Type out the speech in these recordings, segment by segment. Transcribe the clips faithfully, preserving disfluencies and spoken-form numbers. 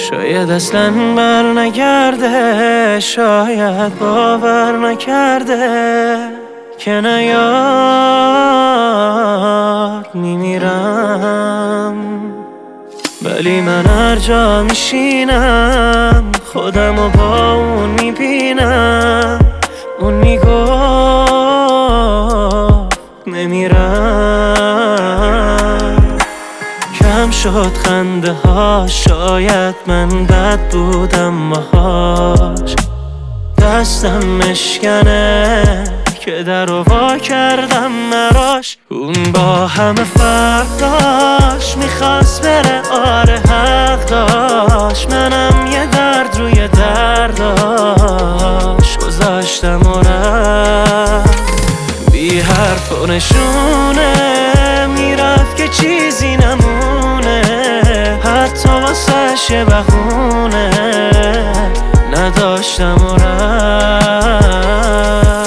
شاید اصلا بر نگرده، شاید باور نکرده که نیار میمیرم. ولی من هر جا میشینم خودمو با اون میبینم. اون میگفت نمیرم. کم شد خنده ها، شاید من بد بودم باهاش. دستم مشکنه که در رو وا کردم مراش. اون با همه فرق داشت، میخواست بره آره حق داشت. منم یه درد روی درداش گذاشتم و رفت. بی حرف و نشونه میرفت که چیزی نمونه، حتی واسه شه بخونه نداشتم و رفت.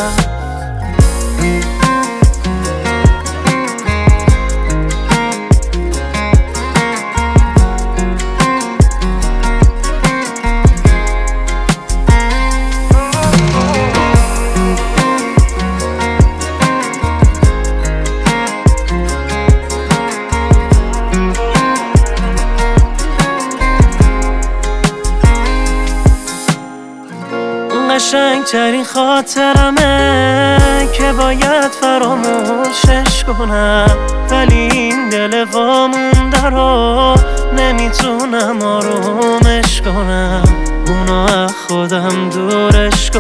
قشنگترین خاطرمه که باید فراموشش کنم، ولی این دل وامونده رو نمیتونم آرومش کنم. اونو از خودم دورش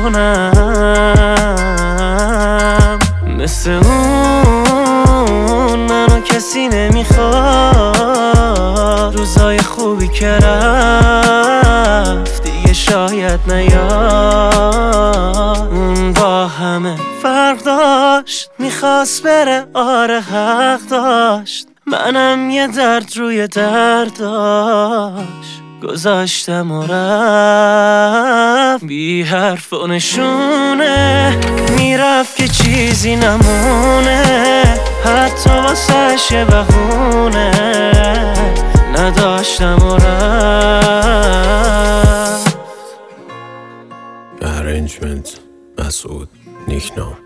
کنم. مثل اون منو کسی نمیخواد. روزای خوبی که رفت دیگه شاید نیاد. اون با همه فرق داشت، میخواست بره آره حق داشت. منم یه درد روی درد داشت گذاشتم و رفت. بی حرف و نشونه میرفت که چیزی نمونه، حتی واسه شه بخونه نداشتم و رفت. Arrangement مسعود نیکنام.